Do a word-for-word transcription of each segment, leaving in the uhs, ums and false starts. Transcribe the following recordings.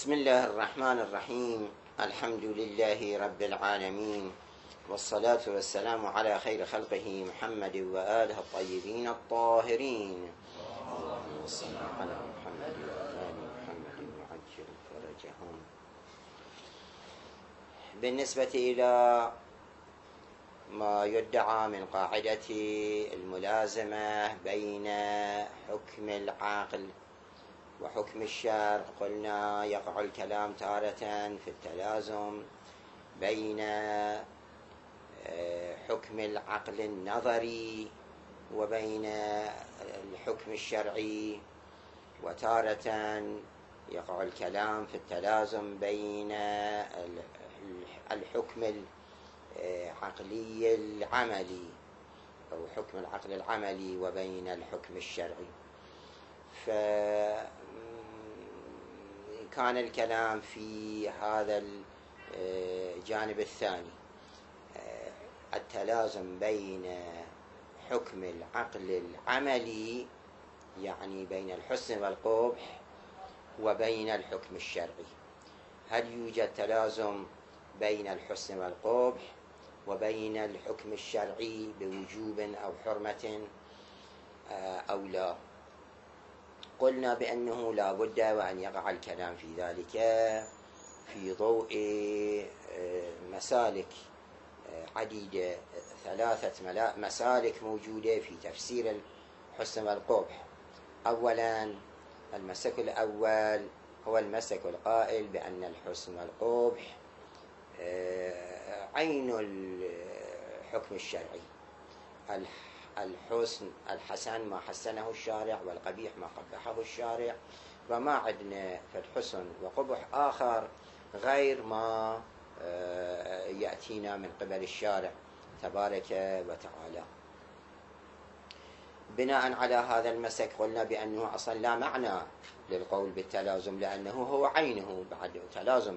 بسم الله الرحمن الرحيم. الحمد لله رب العالمين، والصلاة والسلام على خير خلقه محمد وآله الطيبين الطاهرين. اللهم صل على محمد وآل محمد وعجل فرجهم. بالنسبة إلى ما يدعى من قاعدة الملازمة بين حكم العقل وحكم الشرع، قلنا يقع الكلام تارة في التلازم بين حكم العقل النظري وبين الحكم الشرعي، وتارة يقع الكلام في التلازم بين الحكم العقلي العملي أو حكم العقل العملي وبين الحكم الشرعي. فكان الكلام في هذا الجانب الثاني، التلازم بين حكم العقل العملي يعني بين الحسن والقبح وبين الحكم الشرعي. هل يوجد تلازم بين الحسن والقبح وبين الحكم الشرعي بوجوب أو حرمة أو لا؟ قلنا بأنه لا بد وأن يقع الكلام في ذلك في ضوء مسالك عديدة، ثلاثة مسالك موجودة في تفسير الحسن والقبح. أولا، المسلك الأول هو المسلك القائل بأن الحسن والقبح عين الحكم الشرعي. الحسن الحسن ما حسنه الشارع، والقبيح ما قبحه الشارع، وما عندنا في الحسن وقبح آخر غير ما يأتينا من قبل الشارع تبارك وتعالى. بناء على هذا المسلك قلنا بأنه أصلا لا معنى للقول بالتلازم، لأنه هو عينه بعد تلازم.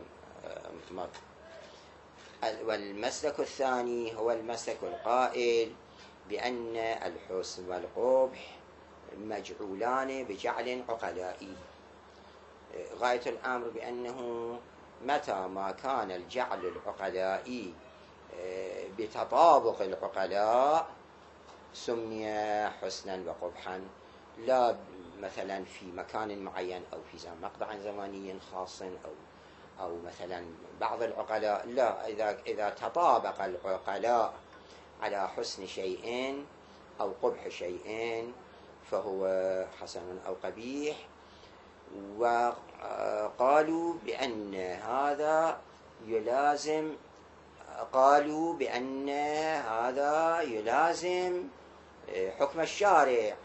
والمسلك الثاني هو المسلك القائل بأن الحسن والقبح مجعولان بجعل عقلائي. غاية الأمر بأنه متى ما كان الجعل العقلائي بتطابق العقلاء سمي حسنا وقبحا، لا مثلا في مكان معين أو في مقطع زماني خاص أو أو مثلا بعض العقلاء، لا، إذا إذا تطابق العقلاء على حسن شيء أو قبح شيء فهو حسن أو قبيح. وقالوا بأن هذا يلازم قالوا بأن هذا يلازم حكم الشارع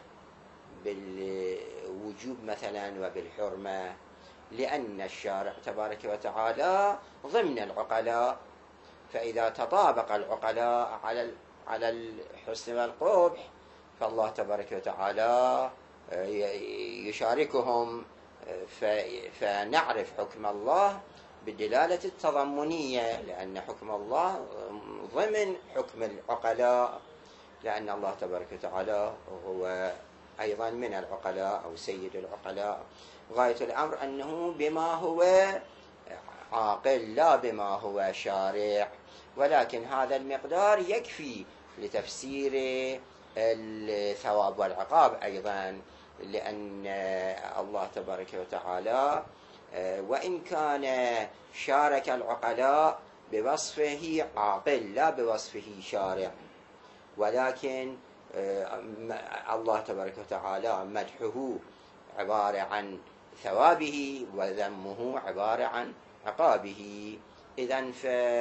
بالوجوب مثلا وبالحرمة، لأن الشارع تبارك وتعالى ضمن العقلاء، فإذا تطابق العقلاء على على الحسن والقبح فالله تبارك وتعالى يشاركهم، فنعرف حكم الله بالدلالة التضمنية، لأن حكم الله ضمن حكم العقلاء، لأن الله تبارك وتعالى هو أيضا من العقلاء أو سيد العقلاء. غاية الأمر أنه بما هو عاقل لا بما هو شارع، ولكن هذا المقدار يكفي لتفسير الثواب والعقاب أيضا، لأن الله تبارك وتعالى وإن كان شارك العقلاء بوصفه عاقل لا بوصفه شارع، ولكن الله تبارك وتعالى مدحه عبارة عن ثوابه وذمه عبارة عن عقابه، إذن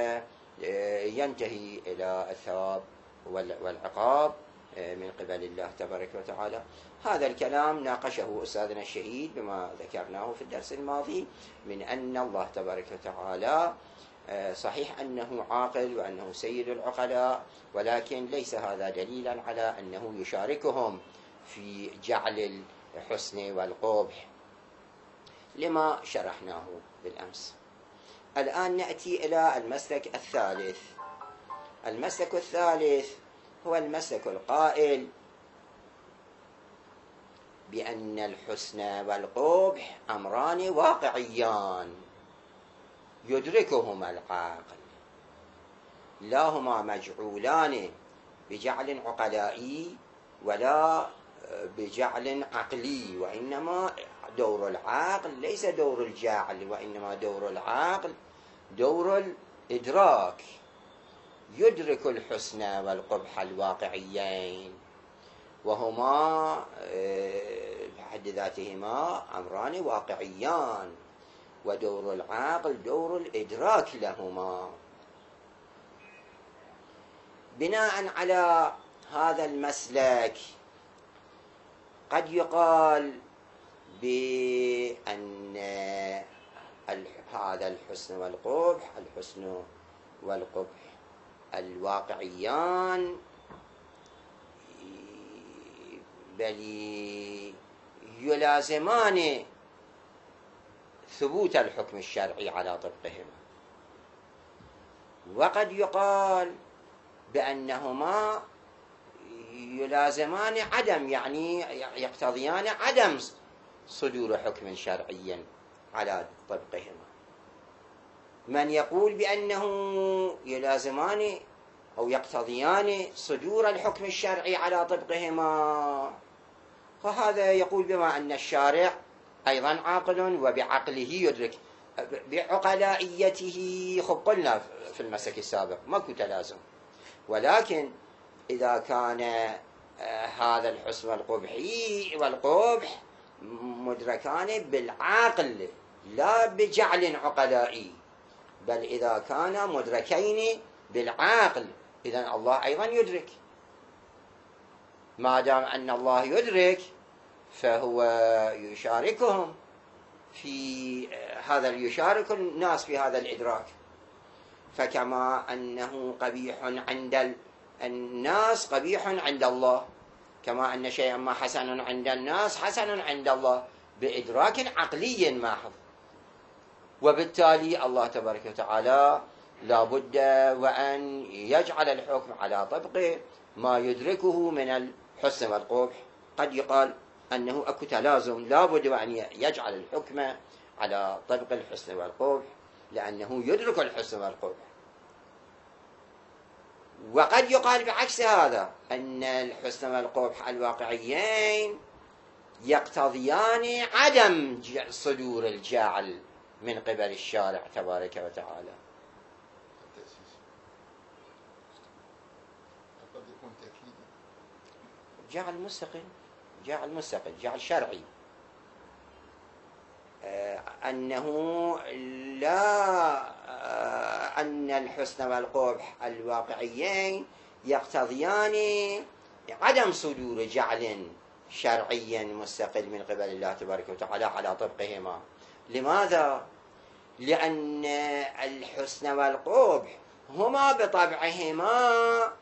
فينتهي إلى الثواب والعقاب من قبل الله تبارك وتعالى. هذا الكلام ناقشه أستاذنا الشهيد بما ذكرناه في الدرس الماضي من أن الله تبارك وتعالى صحيح أنه عاقل وأنه سيد العقلاء، ولكن ليس هذا دليلا على أنه يشاركهم في جعل الحسن والقبح لما شرحناه بالأمس. الآن نأتي إلى المسلك الثالث. المسلك الثالث هو المسلك القائل بأن الحسن والقبح أمران واقعيان، يدركهما العقل، لا هما مجعولان بجعل عقلائي ولا بجعل عقلي، وإنما دور العقل ليس دور الجاعل، وإنما دور العقل دور الإدراك، يدرك الحسن والقبح الواقعيين، وهما بحد ذاتهما أمران واقعيان، ودور العقل دور الإدراك لهما. بناء على هذا المسلك قد يقال بأن هذا الحسن والقبح الحسن والقبح الواقعيان بل يلازمان ثبوت الحكم الشرعي على طبقهما، وقد يقال بأنهما يلازمان عدم، يعني يقتضيان عدم صدور حكم شرعي على طبقهما. من يقول بأنه يلازمان أو يقتضيان صدور الحكم الشرعي على طبقهما، فهذا يقول بما أن الشارع أيضا عاقل وبعقله يدرك، بعقلائيته. خب قلنا في المسك السابق ماكو تلازم، ولكن إذا كان هذا الحسن والقبح والقبح مدركان بالعقل لا بجعل عقلائي، بل إذا كان مدركين بالعقل إذن الله أيضا يدرك. ما دام أن الله يدرك فهو يشاركهم في هذا، يشارك الناس في هذا الإدراك. فكما أنه قبيح عند الناس قبيح عند الله، كما أن شيئا ما حسن عند الناس حسن عند الله بإدراك عقلي محض. وبالتالي الله تبارك وتعالى لا بد وأن يجعل الحكم على طبق ما يدركه من الحسن والقبح. قد يقال أنه أكو تلازم، لا بد وأن يجعل الحكم على طبق الحسن والقبح لأنه يدرك الحسن والقبح. وقد يقال بعكس هذا أن الحسن والقبح الواقعيين يقتضيان عدم صدور الجاعل من قبل الشارع تبارك وتعالى. جعل مستقل، جعل مستقل، جعل شرعي، أنه لا أن الحسن والقبح الواقعيين يقتضيان عدم صدور جعل شرعي مستقل من قبل الله تبارك وتعالى على طبقهما. لماذا؟ لأن الحسن والقبح هما بطبعهما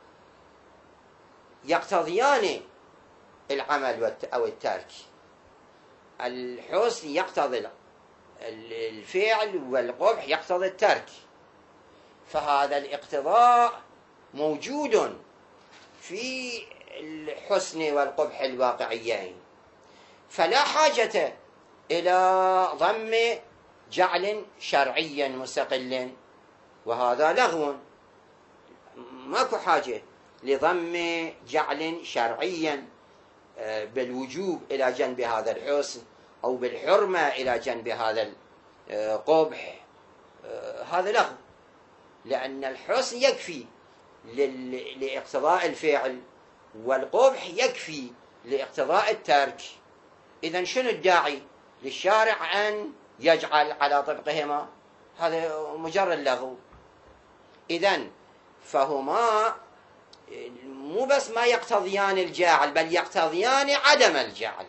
يقتضيان العمل أو الترك. الحسن يقتضي الفعل والقبح يقتضي الترك، فهذا الاقتضاء موجود في الحسن والقبح الواقعيين، فلا حاجة إلى ضم جعل شرعي مستقل، وهذا لغو. ماكو حاجة لضم جعل شرعي بالوجوب إلى جنب هذا الحسن أو بالحرمة إلى جنب هذا القبح، هذا لغو، لأن الحسن يكفي لاقتضاء الفعل والقبح يكفي لاقتضاء الترك. إذن شنو الداعي للشارع أن يجعل على طبقهما؟ هذا مجرد لغو. إذن فهما مو بس ما يقتضيان الجاعل بل يقتضيان عدم الجعل.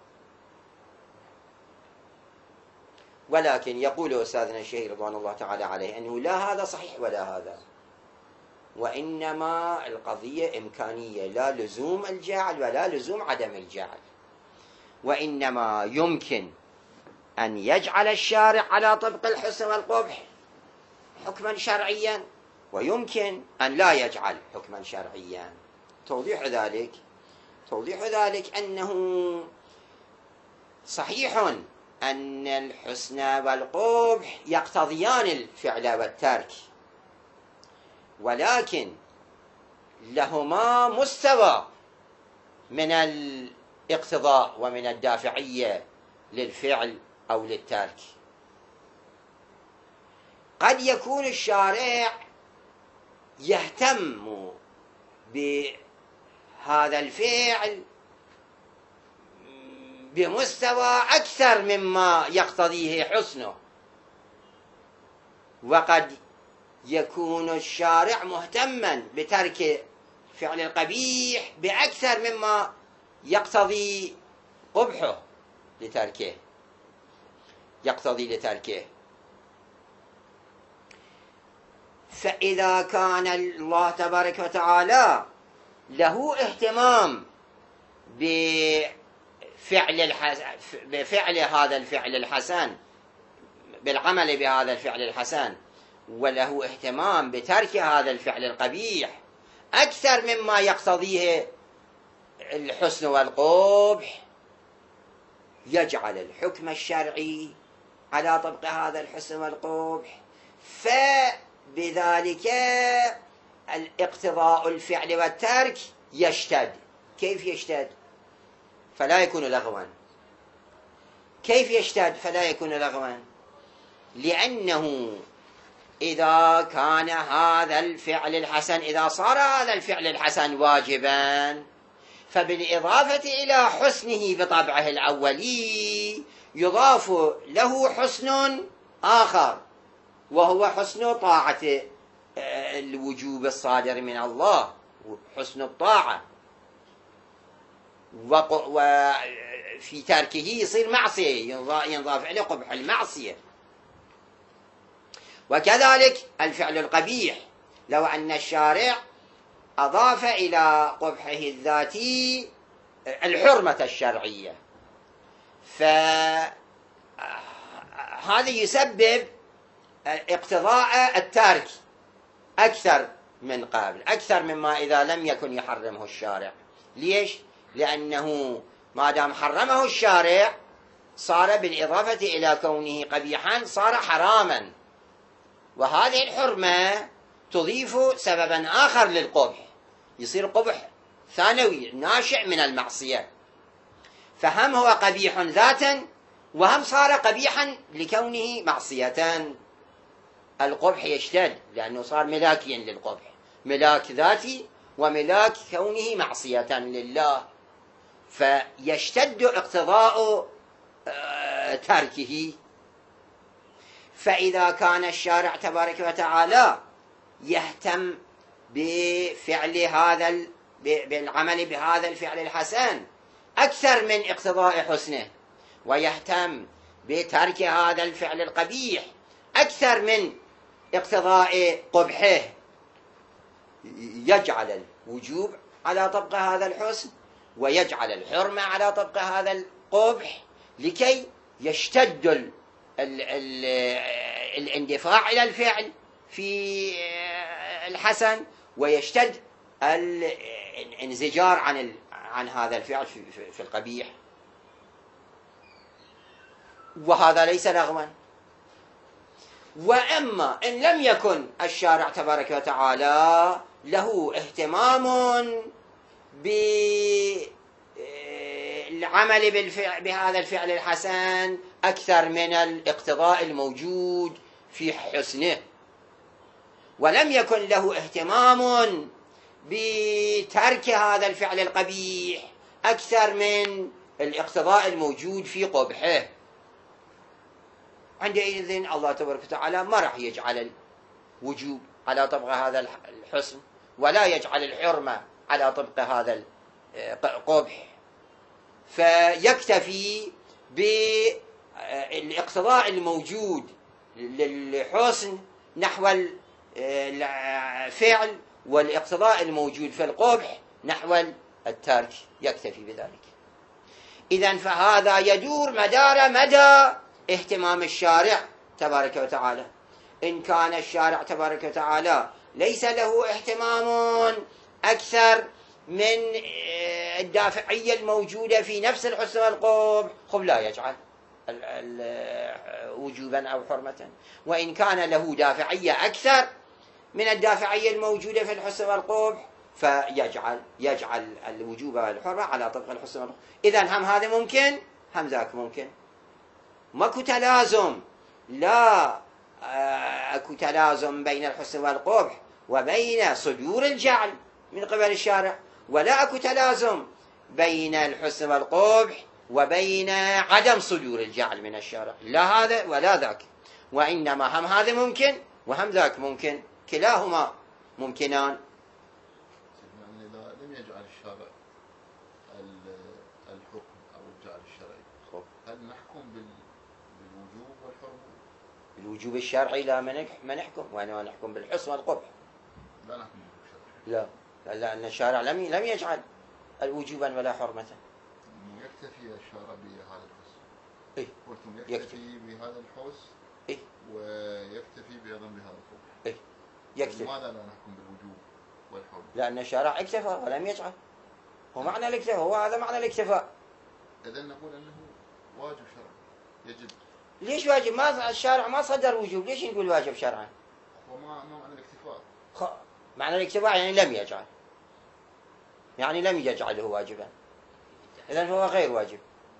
ولكن يقول أستاذنا الشيخ رضوان الله تعالى عليه أنه لا هذا صحيح ولا هذا، وإنما القضية إمكانية، لا لزوم الجعل ولا لزوم عدم الجعل، وإنما يمكن أن يجعل الشارع على طبق الحسن والقبح حكما شرعيا، ويمكن أن لا يجعل حكما شرعيا. توضيح ذلك توضيح ذلك أنه صحيح أن الحسن والقبح يقتضيان الفعل والترك، ولكن لهما مستوى من الاقتضاء ومن الدافعية للفعل أو للترك. قد يكون الشارع يهتم بهذا الفعل بمستوى أكثر مما يقتضيه حسنه، وقد يكون الشارع مهتما بترك فعل القبيح بأكثر مما يقتضي قبحه لتركه يقتضي لتركه. فإذا كان الله تبارك وتعالى له اهتمام بفعل الحسن بفعل هذا الفعل الحسن بالعمل بهذا الفعل الحسن، وله اهتمام بترك هذا الفعل القبيح أكثر مما يقتضيه الحسن والقبح، يجعل الحكم الشرعي على طبق هذا الحسن والقبح، فبذلك الاقتضاء الفعل والترك يشتد. كيف يشتد؟ فلا يكون لغوا. كيف يشتد فلا يكون لغوا؟ لأنه إذا كان هذا الفعل الحسن إذا صار هذا الفعل الحسن واجبا، فبالإضافة إلى حسنه بطبعه الأولي يضاف له حسن آخر، وهو حسن طاعة الوجوب الصادر من الله، حسن الطاعة، وفي تركه يصير معصية، ينضاف إليه قبح المعصية. وكذلك الفعل القبيح، لو أن الشارع أضاف إلى قبحه الذاتي الحرمة الشرعية، فهذا يسبب اقتضاء الترك أكثر من قبل، أكثر مما إذا لم يكن يحرمه الشارع. ليش؟ لأنه ما دام حرمه الشارع صار بالإضافة إلى كونه قبيحا صار حراما، وهذه الحرمة تضيف سببا آخر للقبح، يصير قبح ثانوي ناشئ من المعصية، فهم هو قبيح ذاتا وهم صار قبيحا لكونه معصية. القبح يشتد لأنه صار ملاكيا للقبح، ملاك ذاتي وملاك كونه معصية لله، فيشتد اقتضاء تركه. فإذا كان الشارع تبارك وتعالى يهتم بفعل هذا بالعمل بهذا الفعل الحسن أكثر من اقتضاء حسنه، ويهتم بترك هذا الفعل القبيح أكثر من اقتضاء قبحه، يجعل الوجوب على طبق هذا الحسن ويجعل الحرمة على طبق هذا القبح، لكي يشتد ال ال ال الاندفاع إلى الفعل في الحسن، ويشتد الانزجار عن عن هذا الفعل في, في القبيح. وهذا ليس لغوا. وأما إن لم يكن الشارع تبارك وتعالى له اهتمام بالعمل بالفعل بهذا الفعل الحسن أكثر من الاقتضاء الموجود في حسنه، ولم يكن له اهتمام بترك هذا الفعل القبيح أكثر من الاقتضاء الموجود في قبحه، عندئذ الله تبارك وتعالى ما راح يجعل الوجوب على طبق هذا الحسن ولا يجعل الحرمة على طبق هذا القبح، فيكتفي بالاقتضاء الموجود للحسن نحو الفعل والاقتضاء الموجود في القبح نحو الترك، يكتفي بذلك. إذن فهذا يدور مدار مدى اهتمام الشارع تبارك وتعالى. إن كان الشارع تبارك وتعالى ليس له اهتمام أكثر من الدافعية الموجودة في نفس الحسن والقبح، خب لا يجعل وجوبا أو حرمة، وإن كان له دافعية أكثر من الدافعية الموجودة في الحسن والقبح فيجعل يجعل الوجوب والحرمة على طبق الحسن والقبح. إذن هم هذا ممكن هم ذاك ممكن، ماكو تلازم، لا اكو تلازم بين الحسن والقبح وبين صدور الجعل من قبل الشارع، ولا اكو تلازم بين الحسن والقبح وبين عدم صدور الجعل من الشارع، لا هذا ولا ذاك، وإنما هم هذا ممكن وهم ذاك ممكن، كلاهما ممكنان. يعني إذا لم يجعل الشارع الحكم أو الجعل الشرعي، هل نحكم بالوجوب والحرمة؟ الوجوب الشرعي لا ما نحكم، وأنا نحكم بالحسن والقبح. لا نحكم بالشرع. لا، لأن الشارع لم لم يجعل الوجوبا ولا حرمة. يكتفي الشارع بهذا الحسن. إيه؟ قلتم يكتفي, يكتفي بهذا الحسن. إيه؟ ويكتفي بأيضا بهذا القبح. إيه؟ يكتفي. لماذا لا نحكم بالوجوب والحرمة؟ لأن الشارع اكتفى ولم يجعل. هو معنى الاكتفاء، هو هذا معنى الاكتفاء. إذا نقول أنه واجب شرعي يجب. ليش واجب؟ ما الشارع ما صدر وجوب، ليش نقول واجب شرعا؟ هو ما معنى الاكتفاء. خ... معنى الاكتفاء يعني لم يجعل، يعني لم يجعله واجبا، إذن هو غير واجب،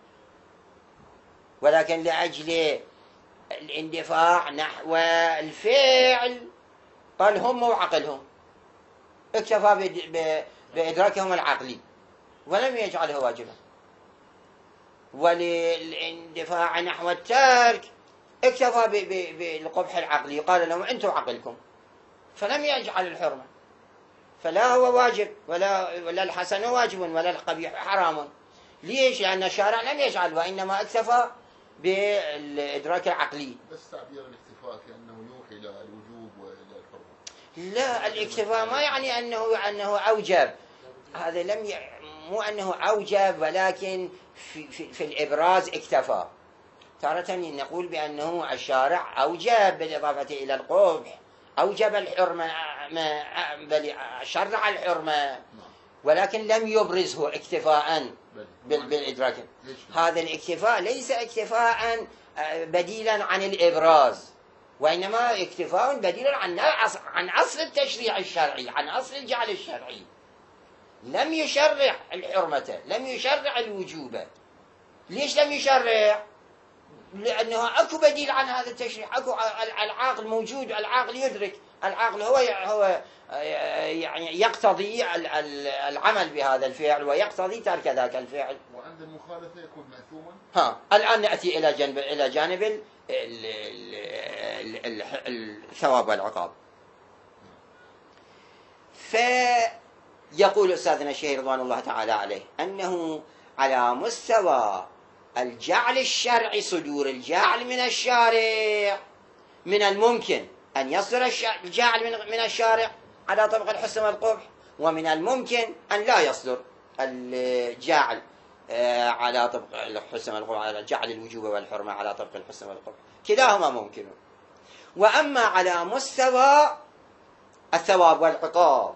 ولكن لأجل الاندفاع نحو الفعل قال هم وعقلهم، اكتفى ب... ب... بإدراكهم العقلي ولم يجعله واجبا، وللاندفاع نحو الترك اكتفى ب... ب... بالقبح العقلي، قال لهم أنتم عقلكم، فلم يجعل الحرمة، فلا هو واجب ولا ولا الحسن واجب ولا القبيح حرام. ليش؟ لأن الشارع لم يجعل، وإنما اكتفى بالإدراك العقلي. بس تعبير الاكتفاء كأنه يوحي إلى الوجوب وإلى الحرمة. لا، الاكتفاء ما يعني أنه أنه أوجب، هذا لم ي... مو أنه أوجب، ولكن في, في, في الإبراز اكتفى. تارة نقول بأنه الشارع أوجب بالإضافة إلى القبح، أوجب الحرمة، بل شرع الحرمة، ولكن لم يبرزه اكتفاء بالإدراك. هذا الاكتفاء ليس اكتفاء بديلا عن الإبراز، وإنما اكتفاء بديلا عن عن أصل التشريع الشرعي، عن أصل الجعل الشرعي. لم يشرع الحرمة، لم يشرع الوجوب. ليش لم يشرع؟ لأنه أكو بديل عن هذا التشريع، أكو العاقل موجود، العاقل يدرك، العاقل هو هو يعني يقتضي العمل بهذا الفعل ويقتضي ترك ذاك الفعل. وعند المخالفة يكون مأثوما. ها الآن نأتي إلى جانب إلى جانب الثواب والعقاب. فيقول أستاذنا الشيخ رضوان الله تعالى عليه أنه على مستوى الجعل الشرعي، صدور الجعل من الشارع، من الممكن أن يصدر الجعل من الشارع على طبق الحسن والقبح، ومن الممكن أن لا يصدر الجعل على طبق الحسن والقبح، على جعل الوجوب والحرمة على طبق الحسن والقبح، كلاهما ممكن. وأما على مستوى الثواب والعقاب،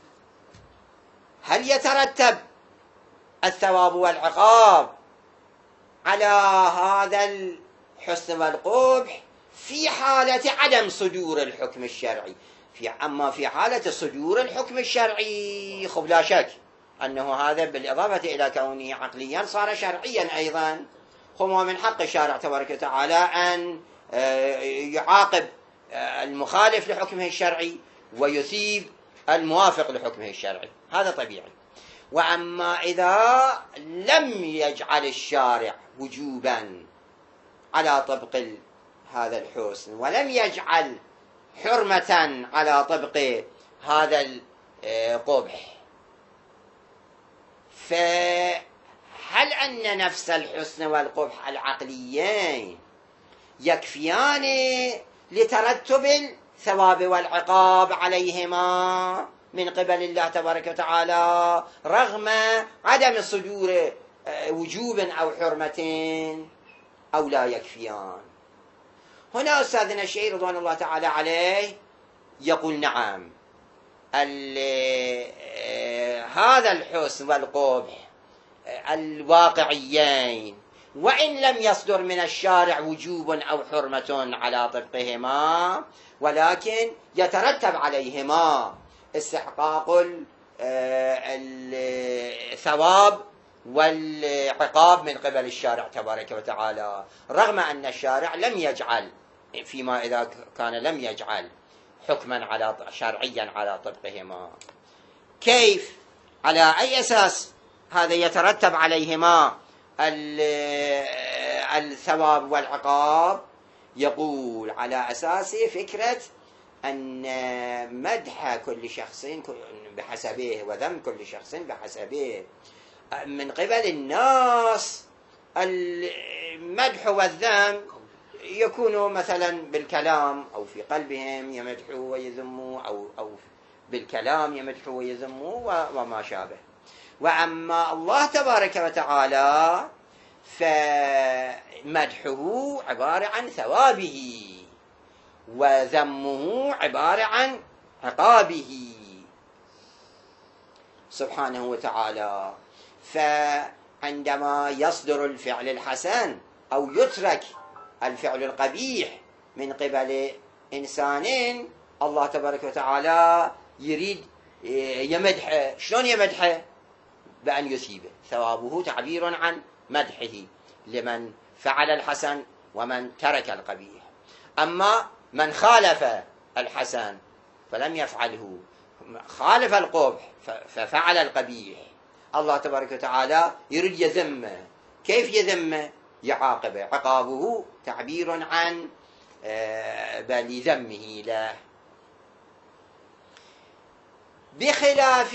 هل يترتب الثواب والعقاب على هذا الحسن والقبح في حالة عدم صدور الحكم الشرعي؟ في أما في حالة صدور الحكم الشرعي خب لا شك أنه هذا بالإضافة إلى كونه عقليا صار شرعيا أيضا. خب من حق الشارع تبارك وتعالى أن يعاقب المخالف لحكمه الشرعي ويثيب الموافق لحكمه الشرعي، هذا طبيعي. وأما إذا لم يجعل الشارع وجوبا على طبق هذا الحسن، ولم يجعل حرمة على طبق هذا القبح، فهل أن نفس الحسن والقبح العقليين يكفيان لترتب الثواب والعقاب عليهما من قبل الله تبارك وتعالى رغم عدم صدور وجوب أو حرمة، أو لا يكفيان؟ هنا أستاذنا الشيخ رضوان الله تعالى عليه يقول نعم، هذا الحسن والقبح الواقعيين وإن لم يصدر من الشارع وجوب أو حرمة على طبقهما، ولكن يترتب عليهما استحقاق الثواب والعقاب من قبل الشارع تبارك وتعالى، رغم أن الشارع لم يجعل فيما إذا كان لم يجعل حكما على شرعيا على طبقهما. كيف؟ على أي أساس هذا يترتب عليهما الثواب والعقاب؟ يقول على أساس فكرة أن مدح كل شخص بحسبه وذم كل شخص بحسبه من قبل الناس. المدح والذم يكون مثلا بالكلام أو في قلبهم يمدحوا ويذموا، أو أو بالكلام يمدحوا ويذموا وما شابه. وأما الله تبارك وتعالى فمدحه عبارة عن ثوابه وذمه عبارة عن عقابه سبحانه وتعالى. فعندما يصدر الفعل الحسن أو يترك الفعل القبيح من قبل إنسان، الله تبارك وتعالى يريد يمدحه. شلون يمدحه؟ بأن يثيبه. ثوابه تعبير عن مدحه لمن فعل الحسن ومن ترك القبيح. أما من خالف الحسن فلم يفعله، خالف القبح ففعل القبيح، الله تبارك وتعالى يريد يذمه. كيف يذمه؟ يعاقبه. عقابه تعبير عن بل ذمه له. بخلاف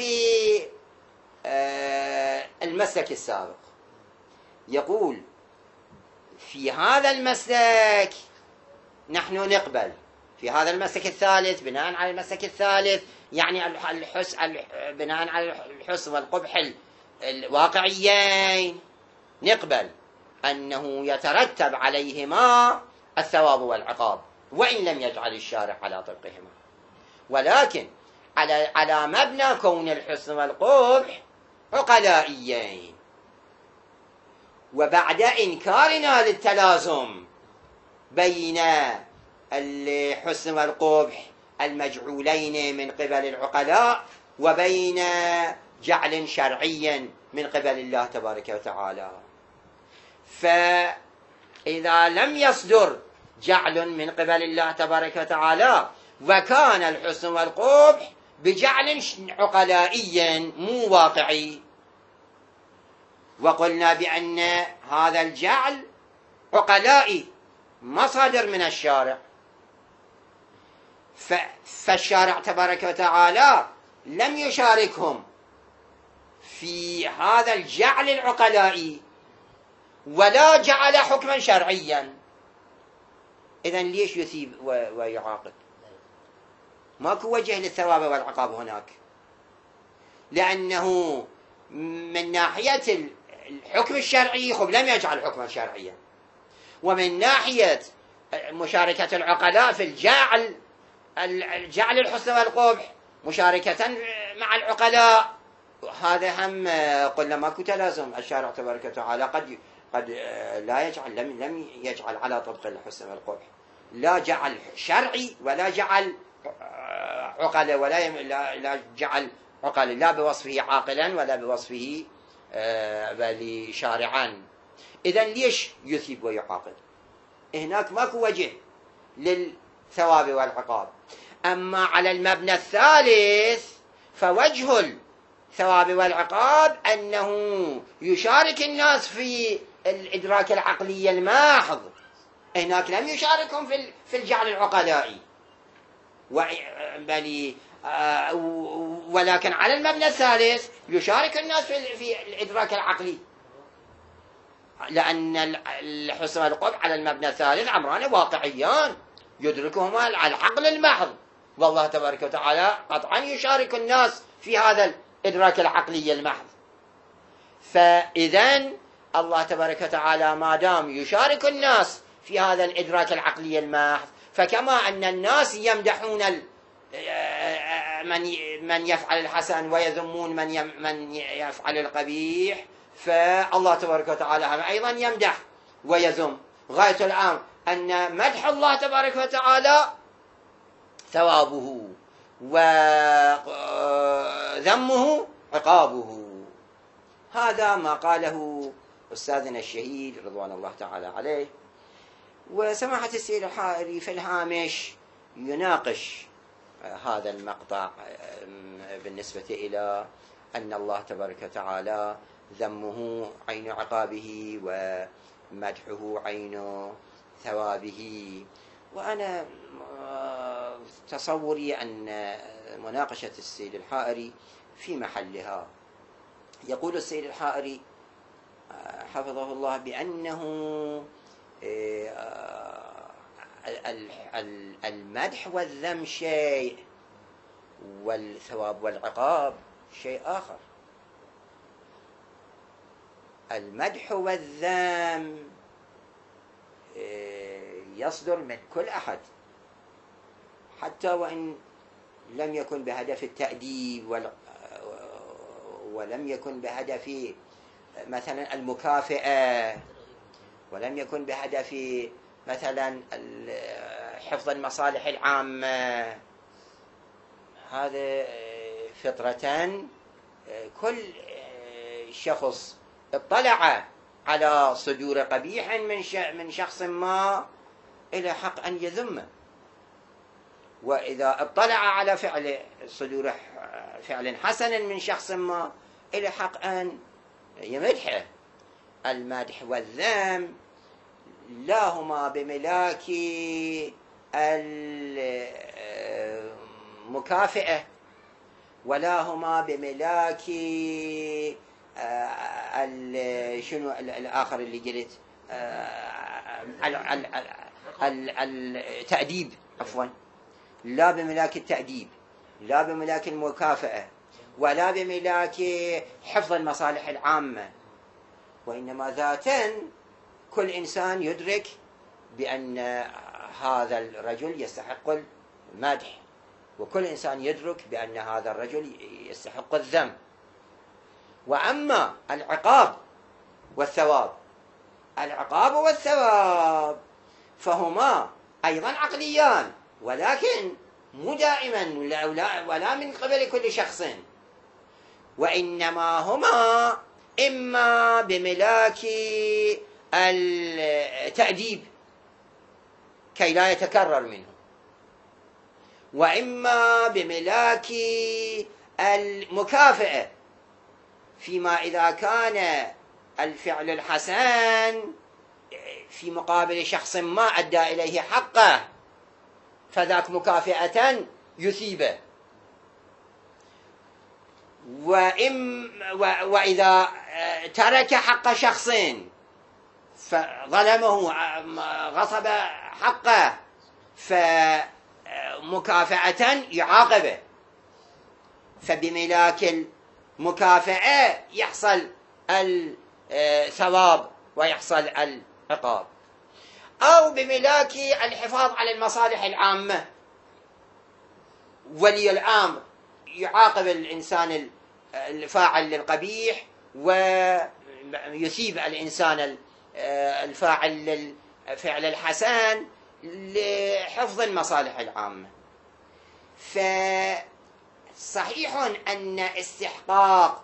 المسلك السابق، يقول في هذا المسلك نحن نقبل، في هذا المسلك الثالث بناء على المسلك الثالث يعني الحس بناء على الحسن والقبح الواقعيين، نقبل أنه يترتب عليهما الثواب والعقاب وإن لم يجعل الشارع على طبقهما، ولكن على على مبنى كون الحسن والقبح عقلائيين. وبعد إنكارنا للتلازم بين الحسن والقبح المجعولين من قبل العقلاء وبين جعل شرعي من قبل الله تبارك وتعالى، فإذا لم يصدر جعل من قبل الله تبارك وتعالى وكان الحسن والقبح بجعل عقلائي مو واقعي، وقلنا بأن هذا الجعل عقلائي ما صادر من الشارع، فالشارع تبارك وتعالى لم يشاركهم في هذا الجعل العقلائي ولا جعل حكما شرعيا. إذن ليش يثيب ويعاقب؟ ماكو وجه للثواب والعقاب هناك، لأنه من ناحية الحكم الشرعي خب لم يجعل حكما شرعيا، ومن ناحية مشاركة العقلاء في الجعل الجعل الحسن والقبح مشاركة مع العقلاء، هذا هم قلنا ماكو تلازم. الشارع تبارك وتعالى قد قد لا يجعل لم لم يجعل على طبق الحسن والقبح، لا جعل شرعي ولا جعل عقل ولا لا, لا جعل عقل لا بوصفه عاقلا ولا بوصفه بل شارعا. إذن ليش يثيب ويعاقب؟ هناك ماكو وجه للثواب والعقاب. أما على المبنى الثالث فوجه الثواب والعقاب أنه يشارك الناس في الإدراك العقلي الماحظ، هناك لم يشاركهم في في الجعل العقلائي، بل ولكن على المبنى الثالث يشارك الناس في في الإدراك العقلي، لأن الحسن والقبح على المبنى الثالث أمران واقعيان يدركهما العقل المحض، والله تبارك وتعالى قطعا يشارك الناس في هذا الإدراك العقلي المحض. فإذن الله تبارك وتعالى ما دام يشارك الناس في هذا الإدراك العقلي المحض، فكما أن الناس يمدحون من من يفعل الحسن ويذمون من من يفعل القبيح، فالله تبارك وتعالى أيضا يمدح ويذم. غاية الأمر أن مدح الله تبارك وتعالى ثوابه، وذمه عقابه. هذا ما قاله أستاذنا الشهيد رضوان الله تعالى عليه. وسماحة السيد الحائري في الهامش يناقش هذا المقطع بالنسبة إلى أن الله تبارك وتعالى ذمه عين عقابه ومدحه عين ثوابه. وأنا تصوري أن مناقشة السيد الحائري في محلها. يقول السيد الحائري حفظه الله بأنه المدح والذم شيء، والثواب والعقاب شيء آخر. المدح والذم يصدر من كل أحد، حتى وإن لم يكن بهدف التأديب ولم يكن بهدف مثلا المكافأة، ولم يكن بهدف مثلا حفظ المصالح العامة. هذا فطرة كل شخص اطلع على صدور قبيح من من شخص ما إلى حق أن يذمه، وإذا اطلع على فعل صدور فعل حسن من شخص ما إلى حق أن يمدحه. المدح والذم لا هما بملاك المكافئة، ولا هما بملاك شنو الآخر اللي قلت التأديب، عفوا، لا بملاك التأديب، لا بملاك المكافأة، ولا بملاك حفظ المصالح العامة. وإنما ذاتا كل إنسان يدرك بأن هذا الرجل يستحق المدح، وكل إنسان يدرك بأن هذا الرجل يستحق الذم. وأما العقاب والثواب، العقاب والثواب فهما أيضا عقليان، ولكن مو دائما ولا من قبل كل شخص، وإنما هما إما بملاك التأديب كي لا يتكرر منه، وإما بملاك المكافأة فيما إذا كان الفعل الحسن في مقابل شخص ما أدى إليه حقه فذاك مكافأة يثيبه. وإم وإذا ترك حق شخص فظلمه غصب حقه فمكافأة يعاقبه، فبملاك المكافأة يحصل الثواب ويحصل العقاب. أو بملاك الحفاظ على المصالح العامة، ولي الأمر يعاقب الإنسان الفاعل للقبيح ويثيب الإنسان الفاعل للفعل الحسن لحفظ المصالح العامة. فصحيح أن استحقاق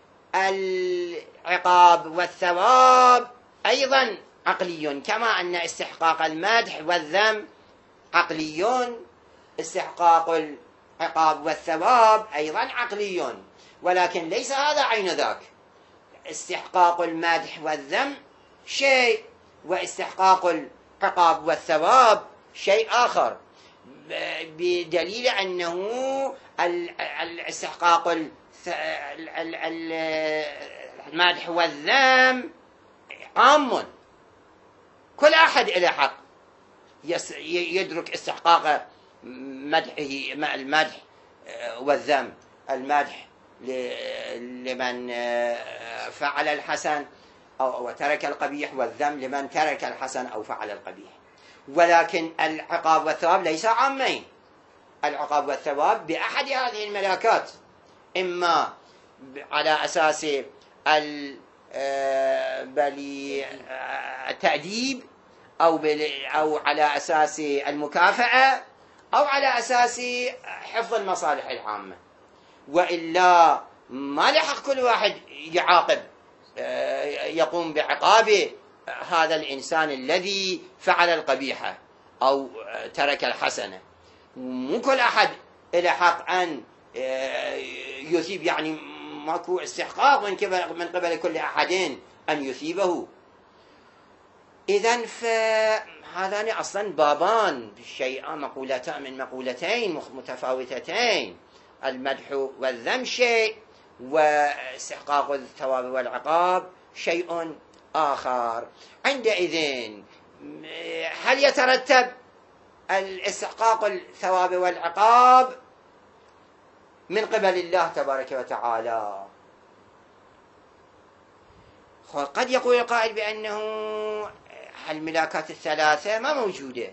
العقاب والثواب أيضا عقلي، كما أن استحقاق المدح والذم عقلي، استحقاق العقاب والثواب أيضا عقلي، ولكن ليس هذا عين ذاك. استحقاق المدح والذم شيء، واستحقاق العقاب والثواب شيء آخر، بدليل أنه الاستحقاق المدح والذم عام، كل أحد له حق يدرك استحقاق مدحه، المدح والذم. المدح لمن فعل الحسن أو ترك القبيح، والذم لمن ترك الحسن أو فعل القبيح. ولكن العقاب والثواب ليس عامين. العقاب والثواب بأحد هذه الملاكات، إما على أساس بالتأديب أو أو على أساس المكافأة أو على أساس حفظ المصالح العامة، وإلا ما لحق كل واحد يعاقب يقوم بعقاب هذا الإنسان الذي فعل القبيحة أو ترك الحسنة. مو كل أحد له حق أن يثيب، يعني ماكو استحقاق من قبل من قبل كل أحد أن يثيبه. إذن فهذان أصلا بابان شيئان مقولتان من مقولتين متفاوتتين، المدح والذم شيء، واستحقاق الثواب والعقاب شيء آخر. عندئذ هل يترتب الاستحقاق الثواب والعقاب من قبل الله تبارك وتعالى؟ قد يقول القائل بأنه الملاكات الثلاثة ما موجودة،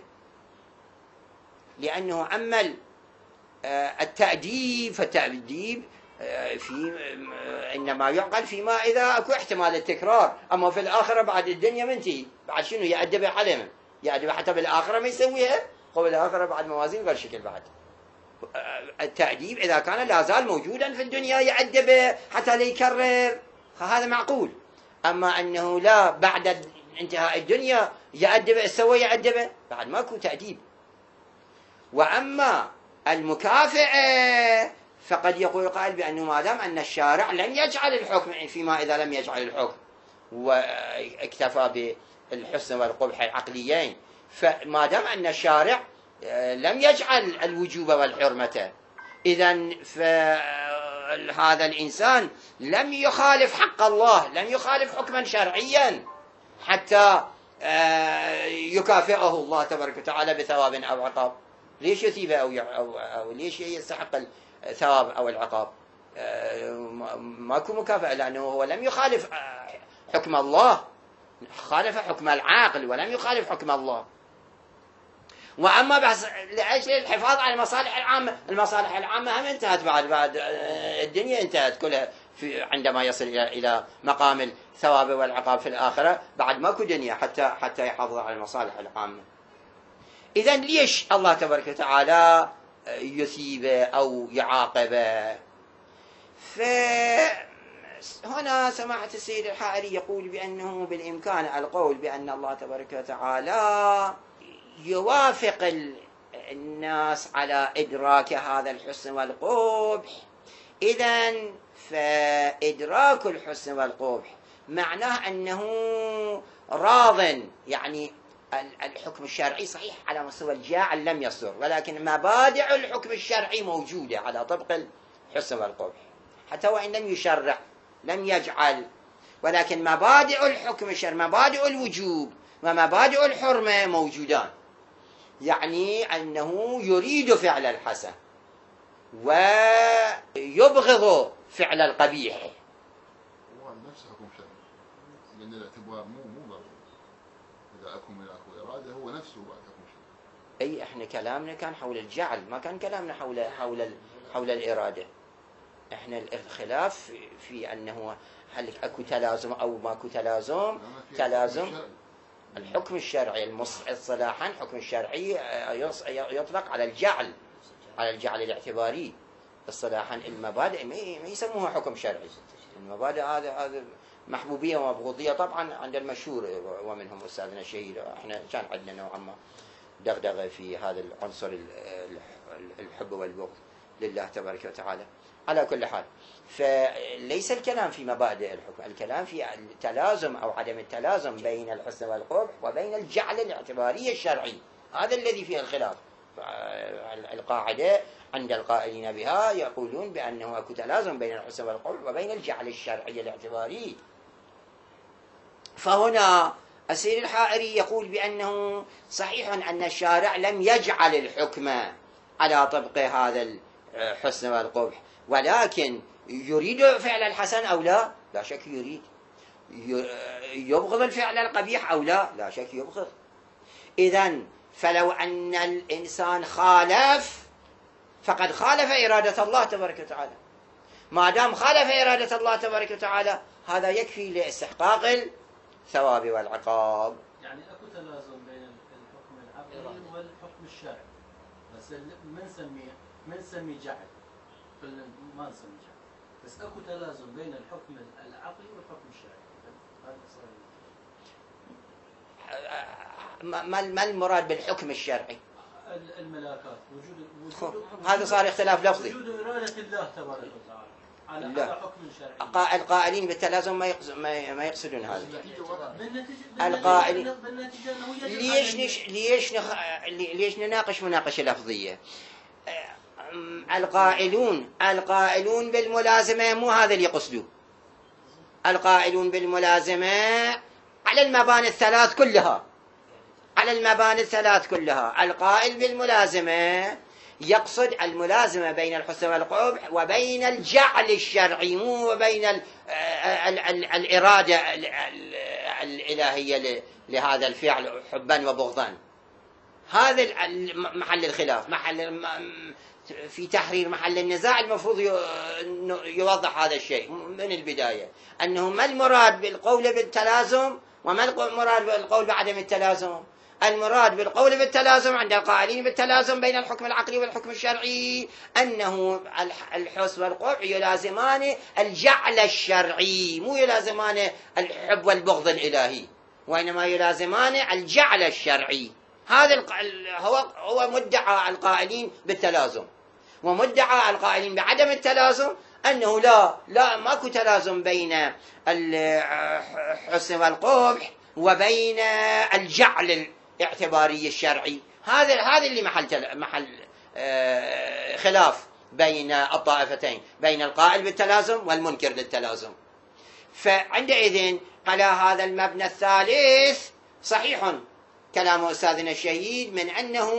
لأنه أما التأديب فالتأديب في إنما يعقل فيما إذا أكو احتمال التكرار، أما في الآخرة بعد الدنيا منتهي، بعد شنو يأدب علم يأدب حتى بالآخرة ما يسويها، قبل الآخرة بعد موازين غير شكل. بعد التأديب إذا كان لا زال موجودا في الدنيا يأدب حتى لا يكرر، هذا معقول. أما أنه لا بعد انتهاء الدنيا يأدب سوى يأدب، بعد ماكو تأديب. وأما المكافأة فقد يقول القائل بأنه ما دام أن الشارع لم يجعل الحكم فيما إذا لم يجعل الحكم واكتفى بالحسن والقبح العقليين، فما دام أن الشارع لم يجعل الوجوب والحرمة، إذن فهذا الإنسان لم يخالف حق الله، لم يخالف حكما شرعيا حتى يكافئه الله تبارك وتعالى بثواب أو عقاب. ليش يثيبه أو, أو, أو ليش يستحق الثواب أو العقاب؟ ماكو مكافأة، لأنه هو لم يخالف حكم الله، خالف حكم العاقل ولم يخالف حكم الله. وأما بس لأجل الحفاظ على المصالح العامة، المصالح العامة هم انتهت بعد بعد الدنيا انتهت كلها في عندما يصل إلى إلى مقام الثواب والعقاب في الآخرة، بعد ماكو دنيا حتى حتى يحافظ على المصالح العامة. إذن ليش الله تبارك وتعالى يثيب أو يعاقب؟ فهنا سماحة السيد الحائري يقول بأنه بالإمكان القول بأن الله تبارك وتعالى يوافق الناس على إدراك هذا الحسن والقبح. إذن فإدراك الحسن والقبح معناه أنه راض، يعني الحكم الشرعي صحيح على مستوى الجاعل لم يصدر، ولكن مبادئ الحكم الشرعي موجودة على طبق الحسن والقبح، حتى وإن لم يشرع لم يجعل، ولكن مبادئ الحكم الشرعي مبادئ الوجوب ومبادئ الحرمة موجودان. يعني أنه يريد فعل الحسن ويبغض فعل القبيح. هو نفس حكم شرعي، لأن الاعتبار مو مو ضروري، إذا أكو من أكو إرادة هو نفسه بعد حكم شرعي. أي إحنا كلامنا كان حول الجعل، ما كان كلامنا حول حول حول الإرادة. إحنا الخلاف في أنه هل أكو تلازم أو ماكو تلازم. تلازم الحكم الشرعي اصطلاحا الحكم الشرعي يطلق على الجعل، على الجعل الاعتباري اصطلاحا. المبادئ ما يسموها حكم شرعي، المبادئ هذا هذا محبوبيه ومبغوضيه طبعا عند المشهور ومنهم استاذنا الشهيد. احنا كان عندنا نوعا ما دغدغه في هذا العنصر الحب والبغض لله تبارك وتعالى. على كل حال فليس الكلام في مبادئ الحكم، الكلام في التلازم أو عدم التلازم بين الحسن والقبح وبين الجعل الاعتباري الشرعي، هذا الذي فيه الخلاف. القاعدة عند القائلين بها يقولون بأنه أكو تلازم بين الحسن والقبح وبين الجعل الشرعي الاعتباري. فهنا السيد الحائري يقول بأنه صحيح أن الشارع لم يجعل الحكم على طبق هذا الحسن والقبح، ولكن يريد فعل الحسن أو لا؟ لا شك يريد. يبغض الفعل القبيح أو لا؟ لا شك يبغض. إذن فلو أن الإنسان خالف فقد خالف إرادة الله تبارك وتعالى. ما دام خالف إرادة الله تبارك وتعالى هذا يكفي لاستحقاق الثواب والعقاب. يعني اكو تلازم بين الحكم العقلي والحكم الشرعي، بس ما نسميه ما نسميه جعل، ما نسميه جعل، بس اكو تلازم بين الحكم العقلي والحكم الشرعي. هذا صحيح. ما ما المراد بالحكم الشرعي؟ الملاكات، وجود وجود هذا صار اختلاف لفظي. وجود إرادة الله تبارك وتعالى على لا. على حكم شرعي. القائلين بالتلازم ما يقصد ما يقصدون هذا. بالنتيجة القائلين بالنتيجة أنه يجب ليش نش... ليش نخ... ليش نناقش مناقشة لفظية؟ القائلون القائلون بالملازمة مو هذا اللي يقصدوه. القائلون بالملازمة على المباني الثلاث كلها، على المباني الثلاث كلها. القائل بالملازمة يقصد الملازمة بين الحسن والقبح وبين الجعل الشرعي، مو وبين ال ال ال الإرادة ال ال الإلهية لهذا الفعل حبا وبغضا. هذا محل الخلاف، محل في تحرير محل النزاع. المفروض يوضح هذا الشيء من البداية، أنه ما المراد بالقول بالتلازم وما المراد بالقول بعدم التلازم. المراد بالقول بالتلازم عند القائلين بالتلازم بين الحكم العقلي والحكم الشرعي أنه الحسن والقبح يلازمان الجعل الشرعي، مو يلازمان الحب والبغض الإلهي، وإنما يلازمان الجعل الشرعي. هذا هو هو مدعى القائلين بالتلازم. ومدعى القائلين بعدم التلازم أنه لا لا ماكو تلازم بين الحسن والقبح وبين الجعل الاعتباري الشرعي. هذا هذا اللي محل محل خلاف بين الطائفتين، بين القائل بالتلازم والمنكر للتلازم. فعندئذ على هذا المبنى الثالث صحيح كلام أستاذنا الشهيد من أنه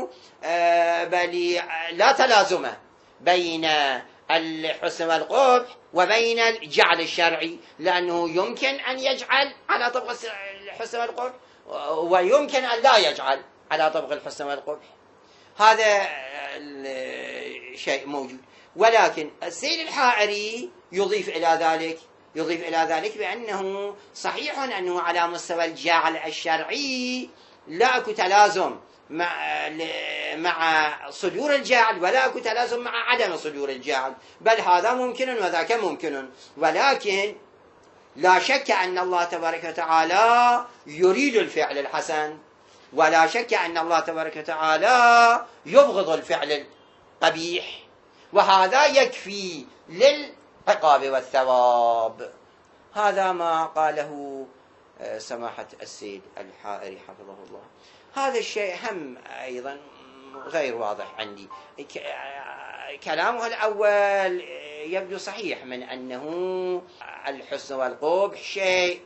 بل لا تلازم بين الحسن والقبح وبين الجعل الشرعي، لأنه يمكن أن يجعل على طبق الحسن والقبح ويمكن أن لا يجعل على طبق الحسن والقبح. هذا الشيء موجود. ولكن السيد الحائري يضيف إلى ذلك يضيف إلى ذلك بأنه صحيح أنه على مستوى الجعل الشرعي لا أكو تلازم مع مع صدور الجعل، ولا أكو تلازم مع عدم صدور الجعل، بل هذا ممكن وذاك ممكن. ولكن لا شك أن الله تبارك وتعالى يريد الفعل الحسن، ولا شك أن الله تبارك وتعالى يبغض الفعل القبيح، وهذا يكفي للعقاب والثواب. هذا ما قاله سماحة السيد الحائري حفظه الله. هذا الشيء هم أيضا غير واضح عندي. كلامه الأول يبدو صحيح من أنه الحسن والقبح شيء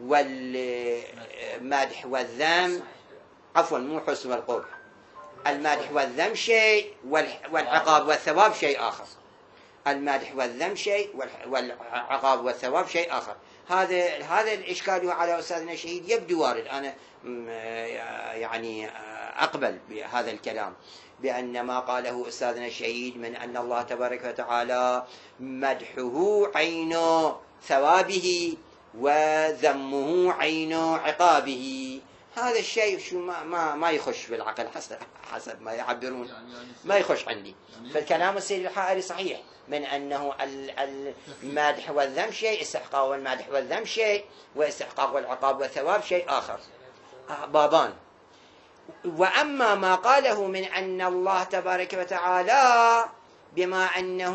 والمدح والذم، عفوا مو حسن والقبح، المدح والذم شيء والعقاب والثواب شيء آخر. المدح والذم شيء والعقاب والثواب شيء آخر. هذا هذا الإشكال على أستاذنا الشهيد يبدو وارد. أنا يعني أقبل بهذا الكلام بأن ما قاله أستاذنا الشهيد من أن الله تبارك وتعالى مدحه عين ثوابه وذمه عين عقابه، هذا الشيء شو ما ما ما يخش بالعقل حسب حسب ما يعبرون، ما يخش عندي. فالكلام السيد الحائري صحيح من أنه المادح والذم شيء، استحقاق والمادح والذم شيء، واستحقاق والعقاب والثواب شيء آخر، بابان. وأما ما قاله من أن الله تبارك وتعالى بما أنه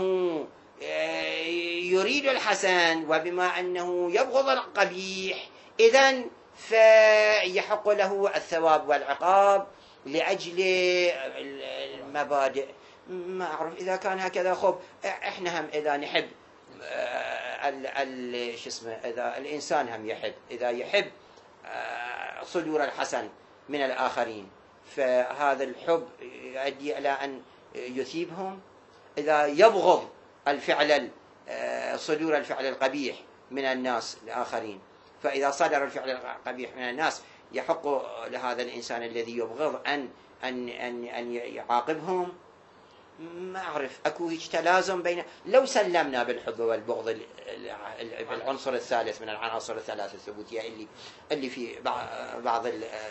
يريد الحسن وبما أنه يبغض القبيح، إذن فيحق له الثواب والعقاب لأجل المبادئ. ما أعرف إذا كان هكذا. خب إحنا هم إذا نحب ال ال شو اسمه إذا الإنسان هم يحب إذا يحب صدور الحسن من الآخرين، فهذا الحب يؤدي إلى أن يثيبهم. إذا يبغض الفعل صدور الفعل القبيح من الناس الآخرين، فإذا صدر الفعل القبيح من الناس يحق لهذا الإنسان الذي يبغض أن أن أن أن يعاقبهم ما أعرف أكو هيك تلازم بين، لو سلمنا بالحب والبغض بالعنصر الثالث من العناصر الثلاث الثبوتية اللي اللي في بعض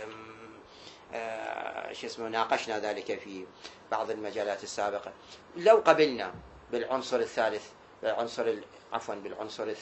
شو اسمه ناقشنا ذلك في بعض المجالات السابقة، لو قبلنا بالعنصر الثالث بالعنصر عفوا بالعنصر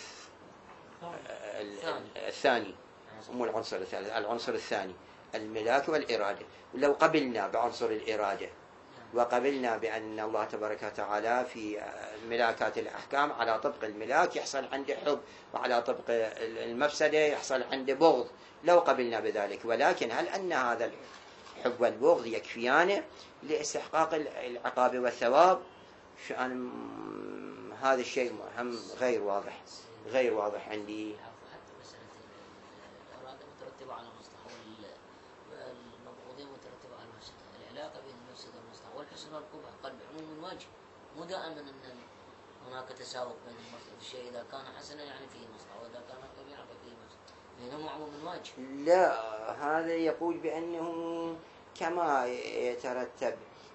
الثاني مو العنصر الثالث العنصر الثاني الملاك والإرادة، لو قبلنا بعنصر الإرادة وقبلنا بأن الله تبارك وتعالى في ملاكات الأحكام على طبق الملاك يحصل عنده حب، وعلى طبق المفسدة يحصل عنده بغض، لو قبلنا بذلك، ولكن هل أن هذا الحب والبغض يكفيان لاستحقاق العقاب والثواب؟ شأن هذا الشيء هم غير واضح غير واضح عندي. حتى مسألة الإرادة مترتبة على المصلحة والمبغوضين مترتبة على المفسدة، العلاقة بين المفسدة والمصلحة والحسن والقبح قال بعموم الوجه، مو دائما أن هناك تساوق بين الشيء، إذا كان حسنا يعني فيه مصلحة وإذا كان قبيحا ففيه مفسدة، بينهما عموم الوجه. لا، هذا يقول بأنه كما يترتب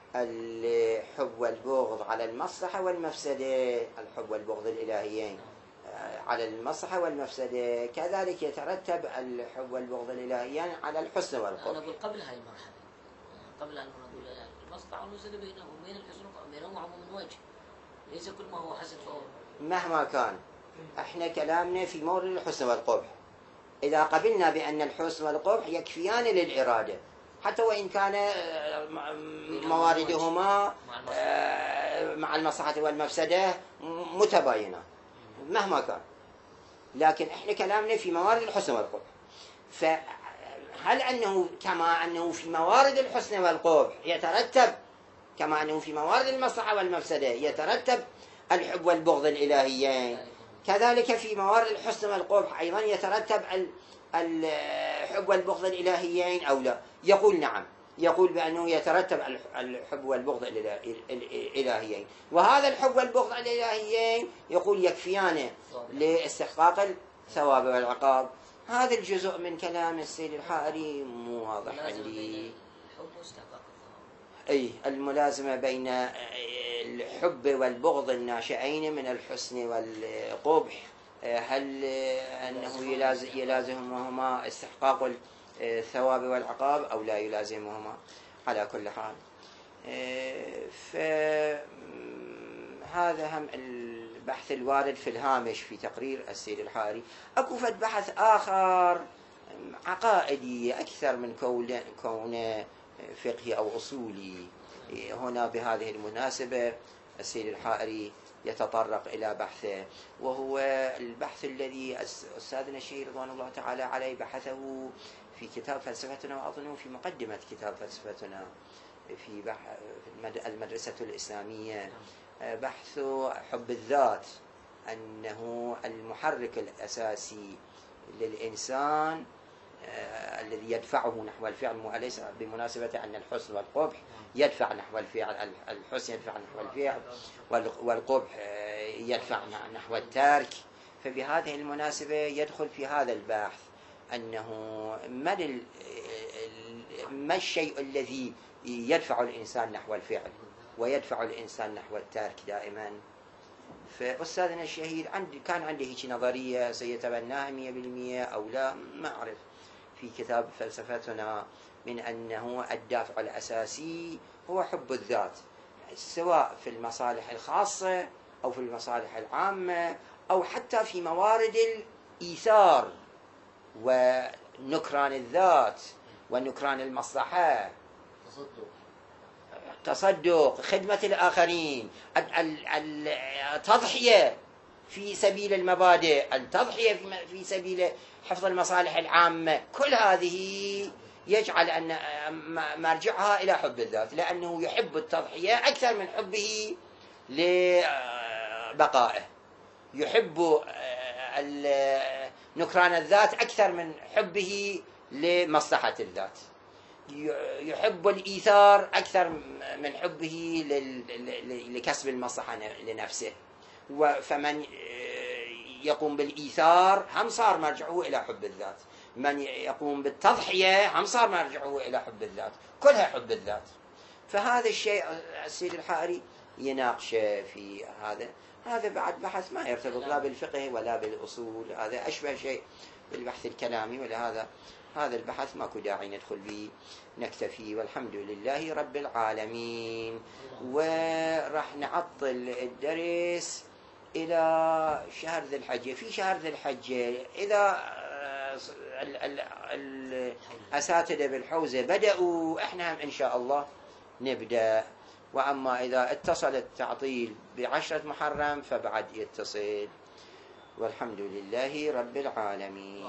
الحب والبغض على المصلحة والمفسدة، الحب والبغض الإلهيين على المصلحة والمفسدة، كذلك يترتب الحب والبغض الإلهيين على الحسن والقبح. أنا أقول قبل هاي المرحلة، قبل أن نقول المصلحة والمفسدة بينهم وبين الحسن بينهم عموم الوجه، ليس كل ما هو حسن فهو. مهما كان احنا كلامنا في مورد الحسن والقبح، إذا قبلنا بأن الحسن والقبح يكفيان للإرادة حتى وإن كان مواردهما مع المصلحة والمفسدة متباينة مهما كان، لكن احنا كلامنا في موارد الحسن والقبح، فهل أنه كما أنه في موارد الحسن والقبح يترتب كما أنه في موارد المصلحة والمفسدة يترتب الحب والبغض الإلهيين، كذلك في موارد الحسن والقبح أيضا يترتب الحب والبغض الإلهيين أو لا؟ يقول نعم، يقول بأنه يترتب الحب والبغض الإلهيين، وهذا الحب والبغض الإلهيين يقول يكفيان لاستحقاق الثواب والعقاب. هذا الجزء من كلام السيد الحائري مو واضح عندي. أي الملازمة بين الحب والبغض الناشئين من الحسن والقبح، هل أنه يلازمهما استحقاق الثواب والعقاب أو لا يلازمهما؟ على كل حال فهذا هم البحث الوارد في الهامش في تقرير السيد الحائري. أكو فد بحث آخر عقائدي أكثر من كونه فقهي أو أصولي، هنا بهذه المناسبة السيد الحائري يتطرق إلى بحثه، وهو البحث الذي أستاذنا الشيخ رضوان الله تعالى عليه بحثه في كتاب فلسفتنا، وأظنه في مقدمة كتاب فلسفتنا في المدرسة الإسلامية، بحث حب الذات، أنه المحرك الأساسي للإنسان الذي يدفعه نحو الفعل، وليس بمناسبة أن الحسن والقبح يدفع نحو الفعل، الحسن يدفع نحو الفعل والقبح يدفع نحو الترك. فبهذه المناسبة يدخل في هذا البحث أنه ما ما الشيء الذي يدفع الإنسان نحو الفعل ويدفع الإنسان نحو الترك دائما. فأستاذنا الشهيد عندي كان عنده هيك نظرية سيتبناها مية بالمية أو لا ما أعرف في كتاب فلسفتنا، من أنه الدافع الأساسي هو حب الذات، سواء في المصالح الخاصة أو في المصالح العامة أو حتى في موارد الإيثار ونكران الذات ونكران المصلحة، تصدق تصدق، خدمة الآخرين، التضحية في سبيل المبادئ، التضحية في سبيل حفظ المصالح العامة، كل هذه يجعل أن مرجعها إلى حب الذات، لأنه يحب التضحية أكثر من حبه لبقائه، يحب نكران الذات أكثر من حبه لمصلحة الذات، يحب الإيثار أكثر من حبه لكسب المصلحة لنفسه. فمن يقوم بالإيثار هم صار مرجعه إلى حب الذات، من يقوم بالتضحية هم صار مرجعه إلى حب الذات، كلها حب الذات. فهذا الشيء السيد الحائري يناقشه في هذا. هذا بعد بحث ما يرتبط لا بالفقه ولا بالأصول، هذا أشبه شيء بالبحث الكلامي، ولهذا هذا البحث ماكو داعي ندخل به، نكتفي والحمد لله رب العالمين. وراح نعطل الدرس إلى شهر ذي الحجة. في شهر ذي الحجة إذا الأساتذة بالحوزة بدأوا، إحنا هم إن شاء الله نبدأ. وأما إذا اتصل التعطيل بعشرة محرم فبعد يتصل، والحمد لله رب العالمين.